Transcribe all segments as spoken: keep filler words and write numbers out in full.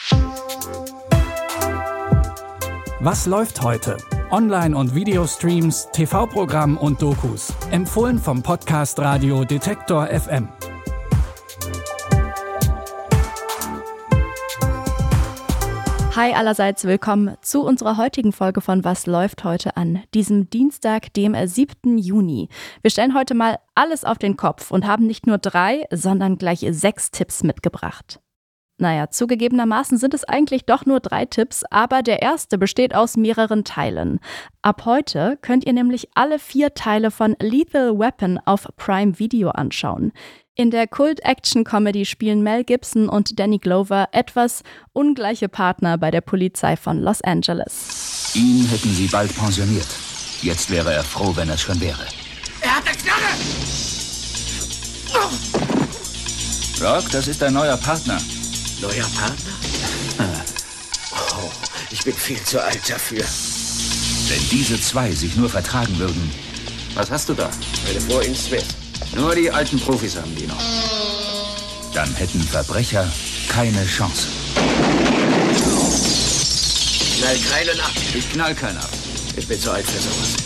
Was läuft heute? Online- und Videostreams, T V-Programm und Dokus. Empfohlen vom Podcast Radio Detektor F M. Hi allerseits, willkommen zu unserer heutigen Folge von Was läuft heute an diesem Dienstag, dem siebten Juni. Wir stellen heute mal alles auf den Kopf und haben nicht nur drei, sondern gleich sechs Tipps mitgebracht. Naja, zugegebenermaßen sind es eigentlich doch nur drei Tipps, aber der erste besteht aus mehreren Teilen. Ab heute könnt ihr nämlich alle vier Teile von Lethal Weapon auf Prime Video anschauen. In der Kult-Action-Comedy spielen Mel Gibson und Danny Glover etwas ungleiche Partner bei der Polizei von Los Angeles. Ihn hätten sie bald pensioniert. Jetzt wäre er froh, wenn es schon wäre. Er hat eine Knarre! Rock, das ist dein neuer Partner. Neuer Partner? Oh, ich bin viel zu alt dafür. Wenn diese zwei sich nur vertragen würden. Was hast du da? Meine Freundin Smith. Nur die alten Profis haben die noch. Dann hätten Verbrecher keine Chance. Knall keinen ab. Ich knall keinen ab. Ich bin zu alt für sowas.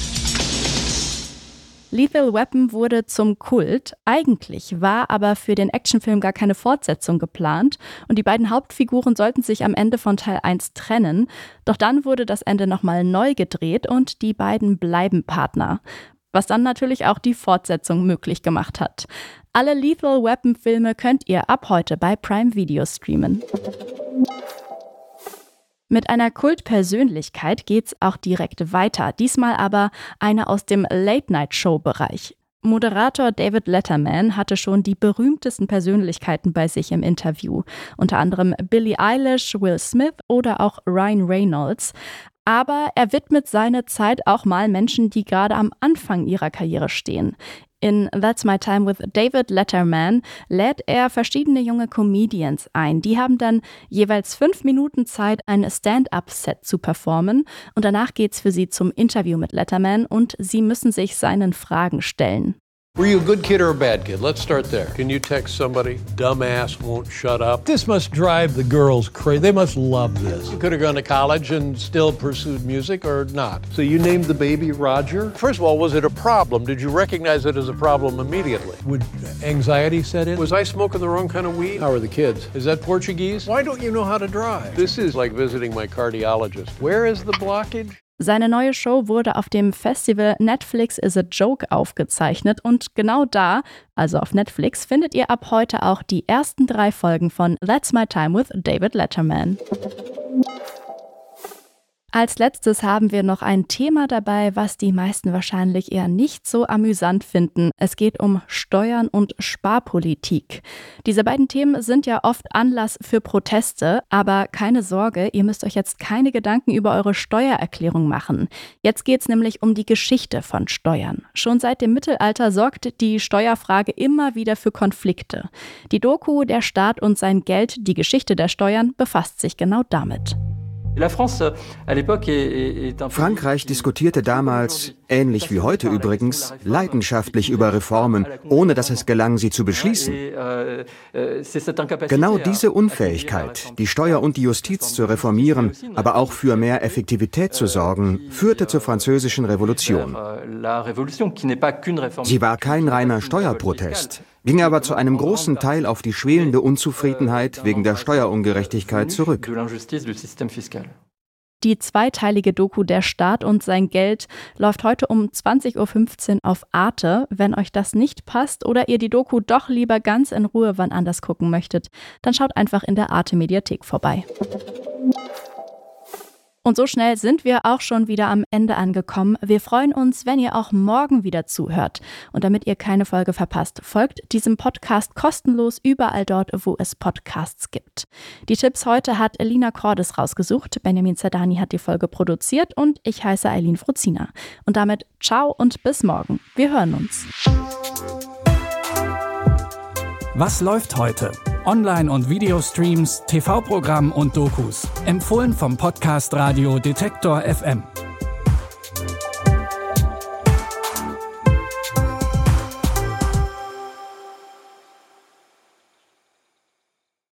Lethal Weapon wurde zum Kult. Eigentlich war aber für den Actionfilm gar keine Fortsetzung geplant und die beiden Hauptfiguren sollten sich am Ende von Teil eins trennen. Doch dann wurde das Ende nochmal neu gedreht und die beiden bleiben Partner. Was dann natürlich auch die Fortsetzung möglich gemacht hat. Alle Lethal Weapon Filme könnt ihr ab heute bei Prime Video streamen. Mit einer Kultpersönlichkeit geht's auch direkt weiter, diesmal aber eine aus dem Late-Night-Show-Bereich. Moderator David Letterman hatte schon die berühmtesten Persönlichkeiten bei sich im Interview, unter anderem Billie Eilish, Will Smith oder auch Ryan Reynolds. Aber er widmet seine Zeit auch mal Menschen, die gerade am Anfang ihrer Karriere stehen. In That's My Time with David Letterman lädt er verschiedene junge Comedians ein. Die haben dann jeweils fünf Minuten Zeit, ein Stand-up-Set zu performen. Und danach geht's für sie zum Interview mit Letterman und sie müssen sich seinen Fragen stellen. Were you a good kid or a bad kid? Let's start there. Can you text somebody? Dumbass won't shut up. This must drive the girls crazy. They must love this. You could have gone to college and still pursued music or not. So you named the baby Roger? First of all, was it a problem? Did you recognize it as a problem immediately? Would anxiety set in? Was I smoking the wrong kind of weed? How are the kids? Is that Portuguese? Why don't you know how to drive? This is like visiting my cardiologist. Where is the blockage? Seine neue Show wurde auf dem Festival Netflix is a Joke aufgezeichnet und genau da, also auf Netflix, findet ihr ab heute auch die ersten drei Folgen von That's My Time with David Letterman. Als letztes haben wir noch ein Thema dabei, was die meisten wahrscheinlich eher nicht so amüsant finden. Es geht um Steuern und Sparpolitik. Diese beiden Themen sind ja oft Anlass für Proteste, aber keine Sorge, ihr müsst euch jetzt keine Gedanken über eure Steuererklärung machen. Jetzt geht's nämlich um die Geschichte von Steuern. Schon seit dem Mittelalter sorgt die Steuerfrage immer wieder für Konflikte. Die Doku Der Staat und sein Geld, die Geschichte der Steuern, befasst sich genau damit. Frankreich diskutierte damals, ähnlich wie heute übrigens, leidenschaftlich über Reformen, ohne dass es gelang, sie zu beschließen. Genau diese Unfähigkeit, die Steuer und die Justiz zu reformieren, aber auch für mehr Effektivität zu sorgen, führte zur Französischen Revolution. Sie war kein reiner Steuerprotest, ging aber zu einem großen Teil auf die schwelende Unzufriedenheit wegen der Steuerungerechtigkeit zurück. Die zweiteilige Doku Der Staat und sein Geld läuft heute um zwanzig Uhr fünfzehn auf Arte. Wenn euch das nicht passt oder ihr die Doku doch lieber ganz in Ruhe wann anders gucken möchtet, dann schaut einfach in der Arte-Mediathek vorbei. Und so schnell sind wir auch schon wieder am Ende angekommen. Wir freuen uns, wenn ihr auch morgen wieder zuhört. Und damit ihr keine Folge verpasst, folgt diesem Podcast kostenlos überall dort, wo es Podcasts gibt. Die Tipps heute hat Elina Cordes rausgesucht, Benjamin Zerdani hat die Folge produziert und ich heiße Eileen Fruzina. Und damit ciao und bis morgen. Wir hören uns. Was läuft heute? Online- und Videostreams, T V-Programm und Dokus. Empfohlen vom Podcast Radio Detektor F M.